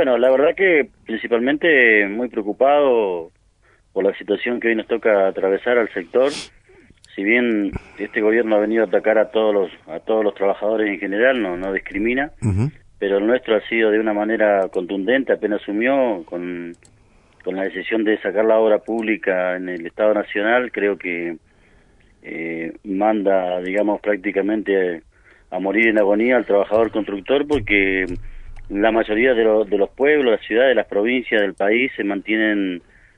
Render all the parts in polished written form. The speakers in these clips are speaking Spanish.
Bueno, la verdad que principalmente muy preocupado por la situación que hoy nos toca atravesar al sector. Si bien este gobierno ha venido a atacar a todos los trabajadores en general, no discrimina, pero el nuestro ha sido de una manera contundente. Apenas asumió con la decisión de sacar la obra pública en el Estado Nacional. Creo que manda, digamos, prácticamente a morir en agonía al trabajador constructor, porque la mayoría de los pueblos, las ciudades, las provincias del país se mantienen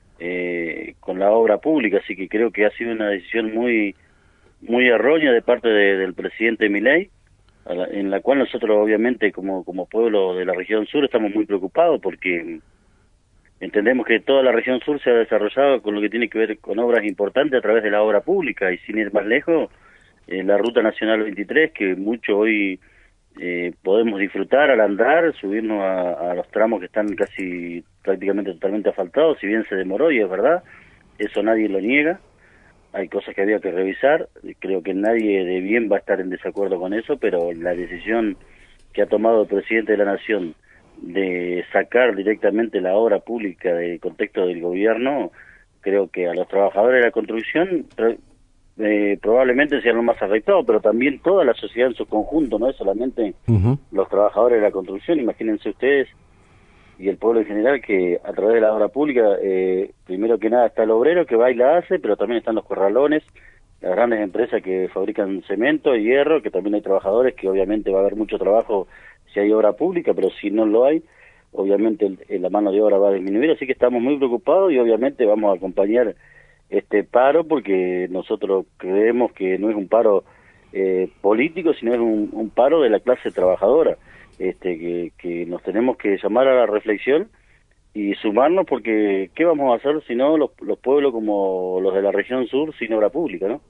con la obra pública, así que creo que ha sido una decisión muy errónea de parte del presidente Milei, en la cual nosotros obviamente como pueblo de la región sur estamos muy preocupados, porque entendemos que toda la región sur se ha desarrollado con lo que tiene que ver con obras importantes a través de la obra pública, y sin ir más lejos, la Ruta Nacional 23, que mucho hoy podemos disfrutar al andar, subirnos a los tramos que están casi prácticamente totalmente asfaltados, si bien se demoró, y es verdad, eso nadie lo niega. Hay cosas que había que revisar, creo que nadie de bien va a estar en desacuerdo con eso, pero la decisión que ha tomado el presidente de la Nación de sacar directamente la obra pública del contexto del gobierno, creo que a los trabajadores de la construcción probablemente sean los más afectados, pero también toda la sociedad en su conjunto, no es solamente los trabajadores de la construcción. Imagínense ustedes y el pueblo en general que a través de la obra pública, primero que nada está el obrero que va y la hace, pero también están los corralones, las grandes empresas que fabrican cemento y hierro, que también hay trabajadores, que obviamente va a haber mucho trabajo si hay obra pública, pero si no lo hay, obviamente la mano de obra va a disminuir, así que estamos muy preocupados y obviamente vamos a acompañar este paro, porque nosotros creemos que no es un paro político, sino es un paro de la clase trabajadora, que nos tenemos que llamar a la reflexión y sumarnos, porque ¿qué vamos a hacer si no los pueblos como los de la región sur sin obra pública, no?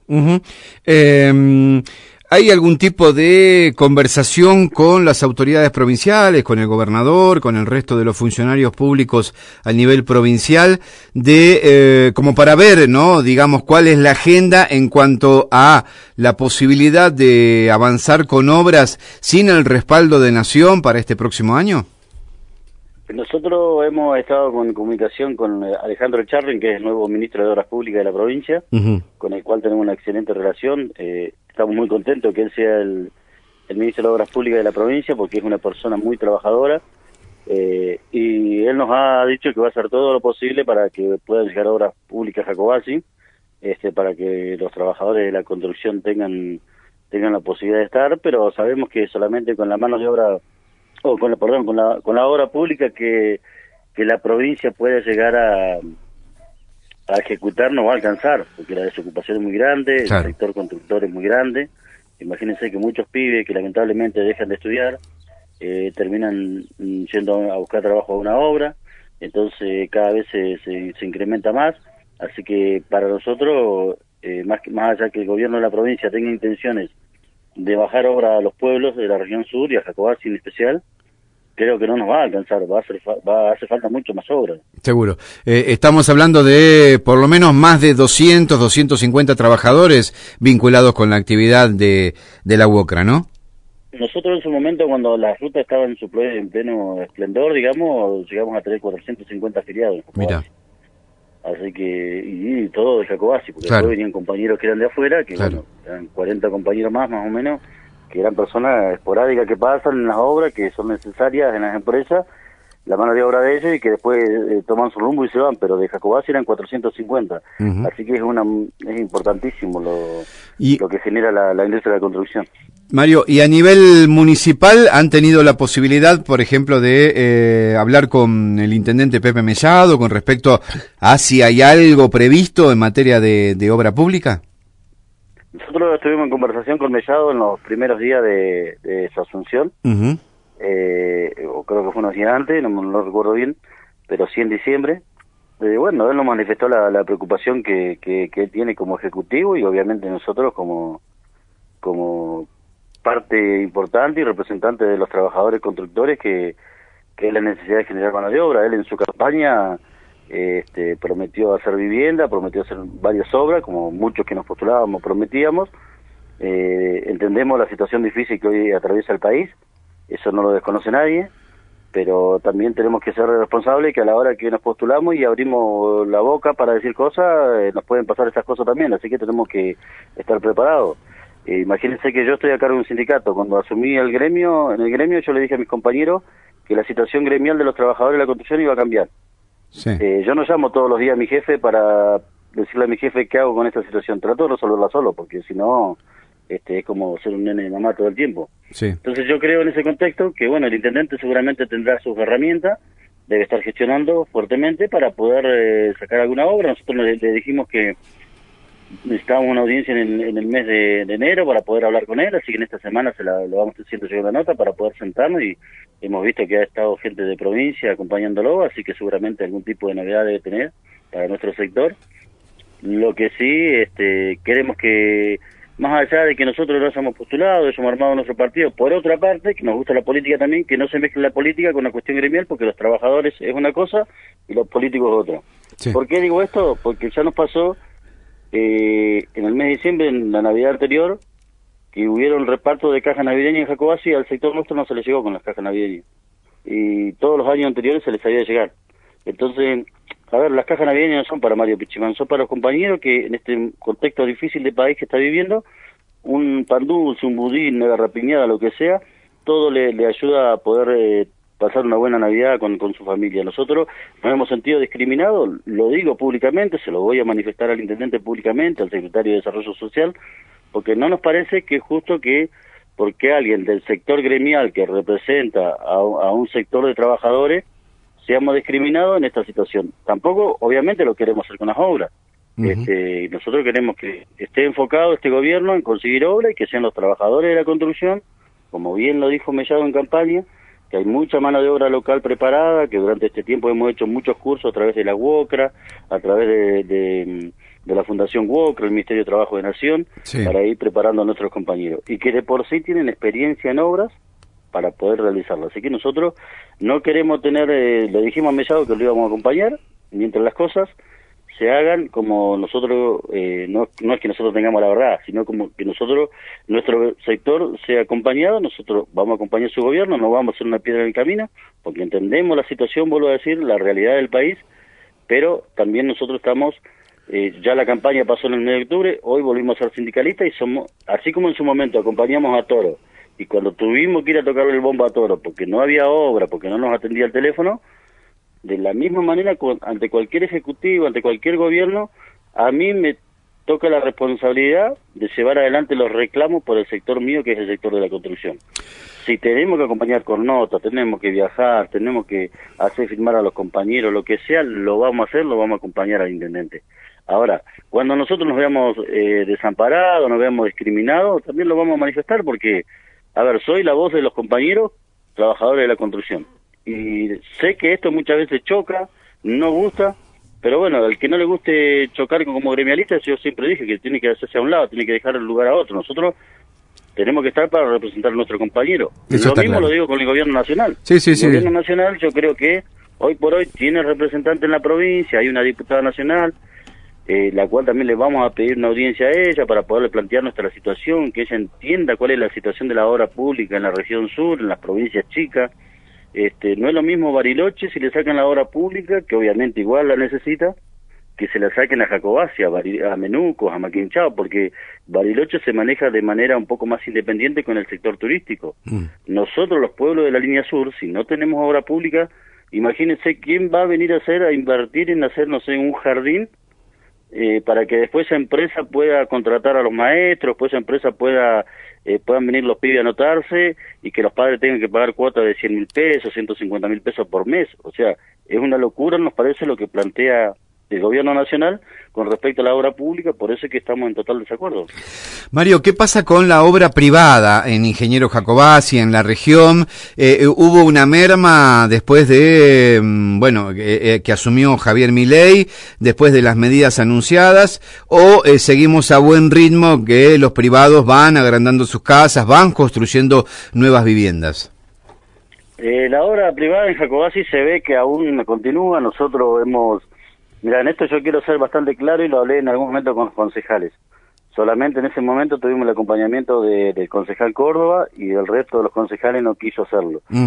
¿Hay algún tipo de conversación con las autoridades provinciales, con el gobernador, con el resto de los funcionarios públicos a nivel provincial, como para ver, ¿no?, digamos, cuál es la agenda en cuanto a la posibilidad de avanzar con obras sin el respaldo de Nación para este próximo año? Nosotros hemos estado en comunicación con Alejandro Echarren, que es el nuevo ministro de Obras Públicas de la provincia, con el cual tenemos una excelente relación. Estamos muy contentos que él sea el ministro de Obras Públicas de la provincia, porque es una persona muy trabajadora, y él nos ha dicho que va a hacer todo lo posible para que puedan llegar obras públicas a Jacobasi, para que los trabajadores de la construcción tengan la posibilidad de estar, pero sabemos que solamente con la mano de obra, con la obra pública que la provincia puede llegar a ejecutar, no va a alcanzar, porque la desocupación es muy grande, claro. El sector constructor es muy grande. Imagínense que muchos pibes que lamentablemente dejan de estudiar terminan yendo a buscar trabajo a una obra, entonces cada vez se incrementa más, así que para nosotros, más allá que el gobierno de la provincia tenga intenciones de bajar obra a los pueblos de la región sur y a Jacobasi en especial, creo que no nos va a alcanzar, va a hacer falta mucho más obra. Seguro. Estamos hablando de por lo menos más de 250 trabajadores vinculados con la actividad de la UOCRA, ¿no? Nosotros en su momento, cuando la ruta estaba en pleno esplendor, digamos, llegamos a tener 450 afiliados. Mira. Así que, y todo de Jacobasi, porque claro. Después venían compañeros que eran de afuera, que claro. Bueno, eran 40 compañeros más o menos, que eran personas esporádicas que pasan en las obras, que son necesarias en las empresas, la mano de obra de ellos, y que después toman su rumbo y se van, pero de Jacobasi eran 450. Así que es importantísimo lo que genera la industria de la construcción. Mario, y a nivel municipal, ¿han tenido la posibilidad, por ejemplo, de hablar con el intendente Pepe Mellado con respecto a si hay algo previsto en materia de obra pública? Nosotros estuvimos en conversación con Mellado en los primeros días de su asunción, o creo que fue unos días antes, no recuerdo bien, pero sí en diciembre. Bueno, él nos manifestó la preocupación que él tiene como ejecutivo, y obviamente nosotros como parte importante y representante de los trabajadores constructores, que es la necesidad de generar mano de obra. Él en su campaña prometió hacer vivienda, prometió hacer varias obras, como muchos que nos postulábamos prometíamos. Entendemos la situación difícil que hoy atraviesa el país, eso no lo desconoce nadie, pero también tenemos que ser responsables que a la hora que nos postulamos y abrimos la boca para decir cosas, nos pueden pasar esas cosas también, así que tenemos que estar preparados. Imagínense que yo estoy a cargo de un sindicato. Cuando asumí en el gremio yo le dije a mis compañeros que la situación gremial de los trabajadores de la construcción iba a cambiar. Sí. Yo no llamo todos los días a mi jefe para decirle a mi jefe qué hago con esta situación. Trato de resolverla solo, porque si no, es como ser un nene de mamá todo el tiempo. Sí. Entonces yo creo en ese contexto que, bueno, el intendente seguramente tendrá sus herramientas, debe estar gestionando fuertemente para poder sacar alguna obra. Nosotros le dijimos que necesitábamos una audiencia en el mes de enero para poder hablar con él, así que en esta semana lo vamos haciendo llegar la nota para poder sentarnos, y hemos visto que ha estado gente de provincia acompañándolo, así que seguramente algún tipo de novedad debe tener para nuestro sector. Lo que sí, queremos que, más allá de que nosotros lo hayamos postulado, hayamos armado nuestro partido, por otra parte, que nos gusta la política también, que no se mezcle la política con la cuestión gremial, porque los trabajadores es una cosa y los políticos es otra. Sí. ¿Por qué digo esto? Porque ya nos pasó en el mes de diciembre, en la Navidad anterior, que hubieron reparto de cajas navideñas en Jacobasi, y al sector nuestro no se les llegó con las cajas navideñas. Y todos los años anteriores se les había de llegar. Entonces, a ver, las cajas navideñas no son para Mario Pichimán, son para los compañeros que en este contexto difícil de país que está viviendo, un pan dulce, un budín, una garrapiñada, lo que sea, todo le ayuda a poder pasar una buena Navidad con su familia. Nosotros nos hemos sentido discriminados, lo digo públicamente, se lo voy a manifestar al intendente públicamente, al secretario de Desarrollo Social, porque no nos parece que es justo que, porque alguien del sector gremial que representa a un sector de trabajadores, seamos discriminados en esta situación. Tampoco, obviamente, lo queremos hacer con las obras. Nosotros queremos que esté enfocado este gobierno en conseguir obras y que sean los trabajadores de la construcción, como bien lo dijo Mellado en campaña, que hay mucha mano de obra local preparada, que durante este tiempo hemos hecho muchos cursos a través de la UOCRA, a través de la Fundación UOCRA, el Ministerio de Trabajo de Nación, sí, para ir preparando a nuestros compañeros, y que de por sí tienen experiencia en obras para poder realizarlo. Así que nosotros no queremos tener, le dijimos a Mellado que lo íbamos a acompañar, mientras las cosas se hagan como nosotros, no es que nosotros tengamos la verdad, sino como que nosotros, nuestro sector sea acompañado, nosotros vamos a acompañar su gobierno, no vamos a ser una piedra en el camino, porque entendemos la situación, vuelvo a decir, la realidad del país, pero también nosotros estamos, ya la campaña pasó en el mes de octubre, hoy volvimos a ser sindicalistas y somos, así como en su momento acompañamos a Toro, y cuando tuvimos que ir a tocar el bombo a Toro, porque no había obra, porque no nos atendía el teléfono, de la misma manera, ante cualquier ejecutivo, ante cualquier gobierno, a mí me toca la responsabilidad de llevar adelante los reclamos por el sector mío, que es el sector de la construcción. Si tenemos que acompañar con notas, tenemos que viajar, tenemos que hacer firmar a los compañeros, lo que sea, lo vamos a hacer, lo vamos a acompañar al intendente. Ahora, cuando nosotros nos veamos desamparados, nos veamos discriminados, también lo vamos a manifestar porque, a ver, soy la voz de los compañeros trabajadores de la construcción. Y sé que esto muchas veces choca, no gusta, pero bueno, al que no le guste chocar como gremialista, yo siempre dije que tiene que hacerse a un lado, tiene que dejar el lugar a otro. Nosotros tenemos que estar para representar a nuestro compañero. Eso lo mismo claro. Lo digo con el gobierno nacional. Sí. El gobierno nacional, yo creo que hoy por hoy tiene representante en la provincia, hay una diputada nacional, la cual también le vamos a pedir una audiencia a ella para poderle plantear nuestra situación, que ella entienda cuál es la situación de la obra pública en la región sur, en las provincias chicas. No es lo mismo Bariloche si le sacan la obra pública, que obviamente igual la necesita, que se la saquen a Jacobasi, a Menucos, a Maquinchao, porque Bariloche se maneja de manera un poco más independiente con el sector turístico. Nosotros, los pueblos de la línea sur, si no tenemos obra pública, imagínense quién va a venir a invertir en hacer, no sé, un jardín, para que después esa empresa pueda contratar a los maestros, después esa empresa puedan venir los pibes a anotarse y que los padres tengan que pagar cuotas de 100.000 pesos, 150.000 pesos por mes. O sea, es una locura, nos parece, lo que plantea el gobierno nacional con respecto a la obra pública, por eso es que estamos en total desacuerdo. Mario, ¿qué pasa con la obra privada en Ingeniero Jacobasi, en la región? Hubo una merma después de, que asumió Javier Milei, después de las medidas anunciadas, o seguimos a buen ritmo que los privados van agrandando sus casas, van construyendo nuevas viviendas? La obra privada en Jacobasi se ve que aún continúa. Nosotros mira, en esto yo quiero ser bastante claro y lo hablé en algún momento con los concejales. Solamente en ese momento tuvimos el acompañamiento del concejal Córdoba y el resto de los concejales no quiso hacerlo.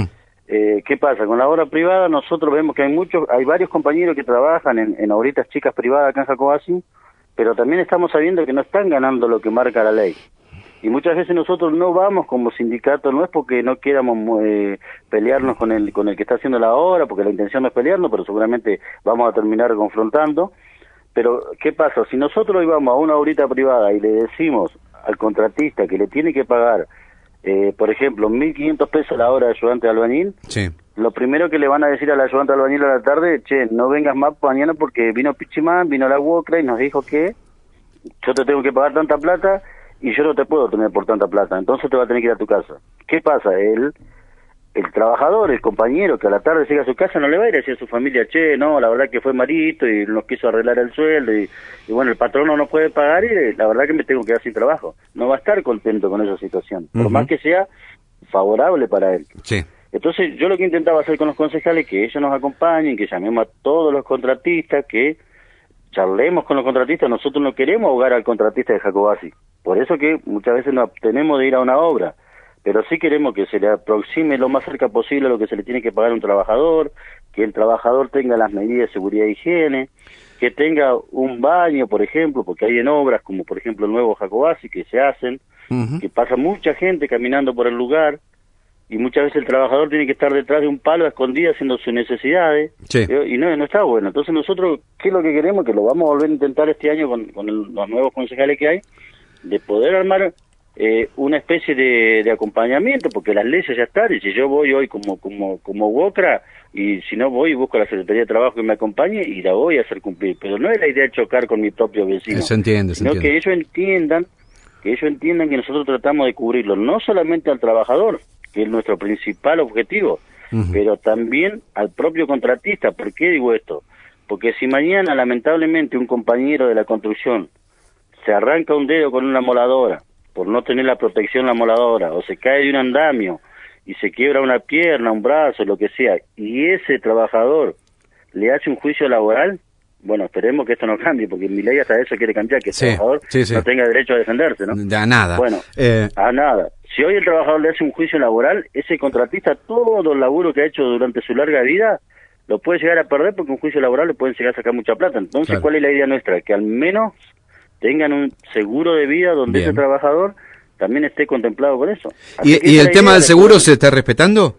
¿qué pasa? Con la obra privada nosotros vemos que hay varios compañeros que trabajan en obritas chicas privadas acá en Jacobacín, pero también estamos sabiendo que no están ganando lo que marca la ley. Y muchas veces nosotros no vamos como sindicato, no es porque no queramos pelearnos con el que está haciendo la obra, porque la intención no es pelearnos, pero seguramente vamos a terminar confrontando. Pero, ¿qué pasa? Si nosotros íbamos a una obrita privada y le decimos al contratista que le tiene que pagar, por ejemplo, 1.500 pesos la hora de ayudante de albañil, Sí. lo primero que le van a decir al ayudante de albañil a la tarde, che, no vengas más mañana porque vino Pichimán, vino la Wocra y nos dijo que yo te tengo que pagar tanta plata y yo no te puedo tener por tanta plata, entonces te va a tener que ir a tu casa. ¿Qué pasa? El trabajador, el compañero que a la tarde llega a su casa no le va a ir a decir a su familia, che, no, la verdad que fue Marito y nos quiso arreglar el sueldo y bueno, el patrón no nos puede pagar y la verdad que me tengo que quedar sin trabajo. No va a estar contento con esa situación, por más que sea favorable para él. Sí. Entonces yo lo que intentaba hacer con los concejales, que ellos nos acompañen, que llamemos a todos los contratistas, que charlemos con los contratistas. Nosotros no queremos ahogar al contratista de Jacobacín, por eso que muchas veces nos abstenemos de ir a una obra, pero sí queremos que se le aproxime lo más cerca posible a lo que se le tiene que pagar a un trabajador, que el trabajador tenga las medidas de seguridad e higiene, que tenga un baño, por ejemplo, porque hay en obras como por ejemplo el nuevo Jacobacín que se hacen, que pasa mucha gente caminando por el lugar, y muchas veces el trabajador tiene que estar detrás de un palo escondido haciendo sus necesidades, Sí. y no está bueno. Entonces nosotros, ¿qué es lo que queremos? Que lo vamos a volver a intentar este año con los nuevos concejales que hay, de poder armar una especie de acompañamiento, porque las leyes ya están, y si yo voy hoy como Wocra, y si no voy y busco a la Secretaría de Trabajo que me acompañe, y la voy a hacer cumplir, pero no es la idea de chocar con mi propio vecino, Se entiende, sino que ellos entiendan que nosotros tratamos de cubrirlo, no solamente al trabajador, que es nuestro principal objetivo, pero también al propio contratista. ¿Por qué digo esto? Porque si mañana lamentablemente un compañero de la construcción se arranca un dedo con una moladora, por no tener la protección la moladora, o se cae de un andamio y se quiebra una pierna, un brazo, lo que sea, y ese trabajador le hace un juicio laboral, bueno, esperemos que esto no cambie, porque mi ley hasta eso quiere cambiar, que el trabajador no tenga derecho a defenderse, ¿no? A nada. Bueno, a nada. Si hoy el trabajador le hace un juicio laboral, ese contratista, todo el laburo que ha hecho durante su larga vida, lo puede llegar a perder porque un juicio laboral le pueden llegar a sacar mucha plata. Entonces, claro, ¿cuál es la idea nuestra? Que al menos tengan un seguro de vida donde ese trabajador también esté contemplado con eso. ¿Y el tema del seguro se está respetando?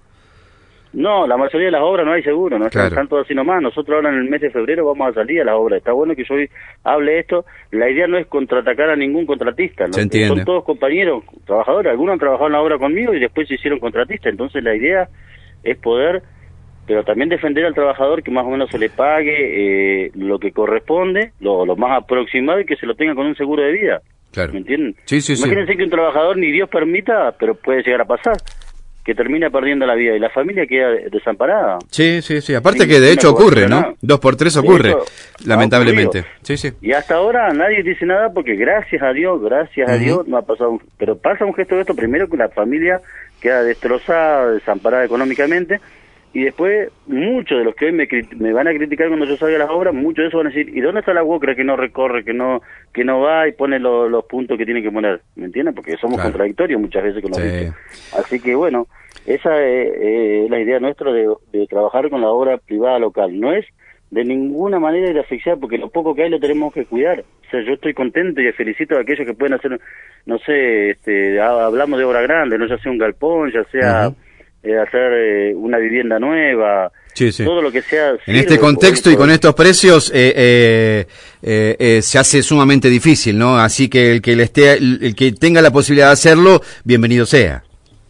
No, la mayoría de las obras no hay seguro, no están todas así nomás. Nosotros ahora en el mes de febrero vamos a salir a las obras. Está bueno que yo hoy hable esto. La idea no es contraatacar a ningún contratista, ¿no? Son todos compañeros, trabajadores. Algunos han trabajado en la obra conmigo y después se hicieron contratistas. Entonces la idea es poder, pero también defender al trabajador, que más o menos se le pague lo que corresponde, lo más aproximado, y que se lo tenga con un seguro de vida. Claro. ¿Me entienden? Sí. Imagínense que un trabajador, ni Dios permita, pero puede llegar a pasar, que termina perdiendo la vida y la familia queda desamparada. Sí. Aparte que de hecho ocurre, ¿no? 2 por 3 ocurre, lamentablemente. Sí. Y hasta ahora nadie dice nada porque gracias a Dios no ha pasado. Pero pasa un gesto de esto, primero que la familia queda destrozada, desamparada económicamente, y después muchos de los que hoy me van a criticar cuando yo salga a las obras, muchos de esos van a decir, ¿y dónde está la Wocra que no recorre, que no va y pone los puntos que tiene que poner? ¿Me entienden? Porque somos contradictorios muchas veces con los dichos. Así que bueno, esa es la idea nuestra de trabajar con la obra privada local. No es de ninguna manera ir a asfixiar, porque lo poco que hay lo tenemos que cuidar. O sea, yo estoy contento y felicito a aquellos que pueden hacer, no sé, hablamos de obra grande, no ya sea un galpón, ya sea hacer una vivienda nueva, todo lo que sea. En este contexto y con estos precios se hace sumamente difícil, ¿no? Así que el que tenga la posibilidad de hacerlo, bienvenido sea.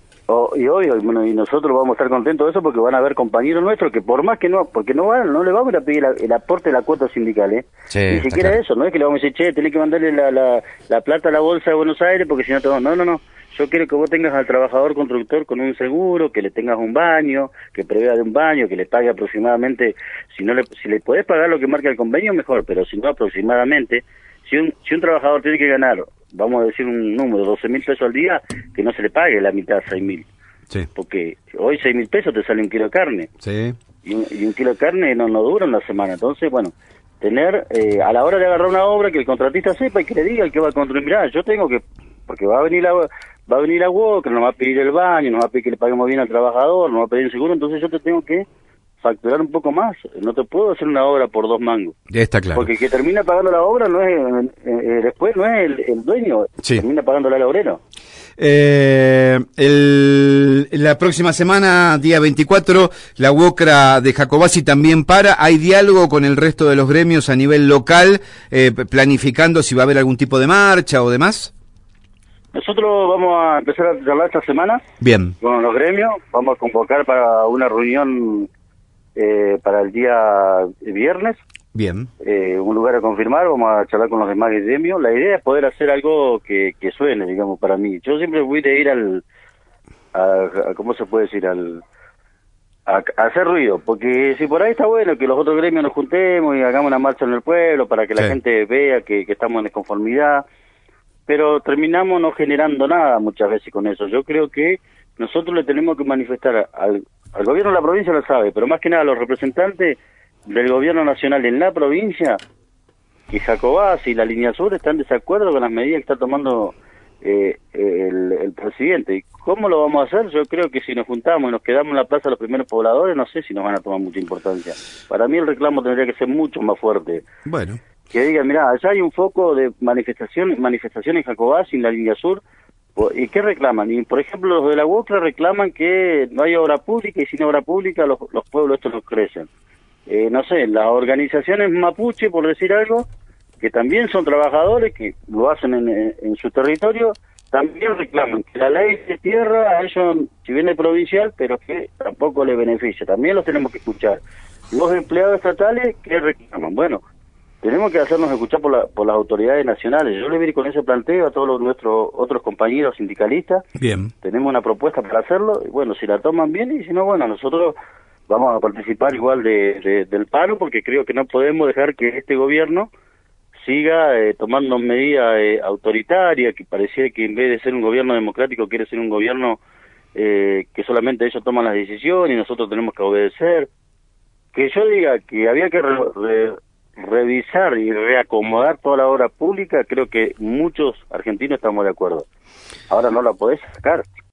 Y bueno, y nosotros vamos a estar contentos de eso, porque van a haber compañeros nuestros que por más que no, porque no le vamos a pedir el aporte de la cuota sindical, ni siquiera eso, no es que le vamos a decir, che, tenés que mandarle la plata a la bolsa de Buenos Aires porque si no te vamos. No. Yo quiero que vos tengas al trabajador constructor con un seguro, que le tengas un baño, que prevea de un baño, que le pague aproximadamente, si le podés pagar lo que marca el convenio, mejor, pero si no, aproximadamente, si un trabajador tiene que ganar, vamos a decir un número, 12.000 pesos al día, que no se le pague la mitad, 6.000. Porque hoy 6.000 pesos te sale un kilo de carne. Y un kilo de carne no dura una semana. Entonces, bueno, tener, a la hora de agarrar una obra, que el contratista sepa y que le diga al que va a construir, mirá, yo tengo que, porque va va a venir a UOCRA, nos va a pedir el baño, nos va a pedir que le paguemos bien al trabajador, nos va a pedir el seguro, entonces yo te tengo que facturar un poco más. No te puedo hacer una obra por 2 mangos. Está claro. Porque el que termina pagando la obra no es después no es el dueño, sí. Termina pagándola al obrero. La próxima semana, día 24, la UOCRA de Jacobasi también para. ¿Hay diálogo con el resto de los gremios a nivel local, planificando si va a haber algún tipo de marcha o demás? Nosotros vamos a empezar a charlar esta semana. Bien. Con los gremios. Vamos a convocar para una reunión para el día viernes. Bien. Un lugar a confirmar, vamos a charlar con los demás gremios. La idea es poder hacer algo que suene, digamos, para mí. Yo siempre voy de ir ¿cómo se puede decir? A hacer ruido, porque si por ahí está bueno que los otros gremios nos juntemos y hagamos una marcha en el pueblo para que la gente vea que estamos en desconformidad, pero terminamos no generando nada muchas veces con eso. Yo creo que nosotros le tenemos que manifestar al gobierno de la provincia, lo sabe, pero más que nada a los representantes del gobierno nacional en la provincia, que Jacobasi y la línea sur están en desacuerdo con las medidas que está tomando el presidente. ¿Y cómo lo vamos a hacer? Yo creo que si nos juntamos y nos quedamos en la plaza de los primeros pobladores, no sé si nos van a tomar mucha importancia. Para mí el reclamo tendría que ser mucho más fuerte. Bueno. Que digan, mirá, allá hay un foco de manifestación en Jacobasi, en la línea sur, ¿y qué reclaman? Y por ejemplo los de la UOCRA reclaman que no hay obra pública y sin obra pública los pueblos estos no crecen. No sé, las organizaciones mapuche, por decir algo, que también son trabajadores, que lo hacen en su territorio, también reclaman que la ley de tierra a ellos, si bien es provincial, pero que tampoco les beneficia. También los tenemos que escuchar. Los empleados estatales, ¿qué reclaman? Bueno, tenemos que hacernos escuchar por las autoridades nacionales. Yo le voy con ese planteo a todos nuestros otros compañeros sindicalistas. Bien. Tenemos una propuesta para hacerlo, y bueno, si la toman bien, y si no, bueno, nosotros vamos a participar igual del paro, porque creo que no podemos dejar que este gobierno siga tomando medidas autoritarias, que pareciera que en vez de ser un gobierno democrático quiere ser un gobierno que solamente ellos toman las decisiones y nosotros tenemos que obedecer. Que yo diga que había que revisar y reacomodar toda la obra pública, creo que muchos argentinos estamos de acuerdo. Ahora no la podés sacar.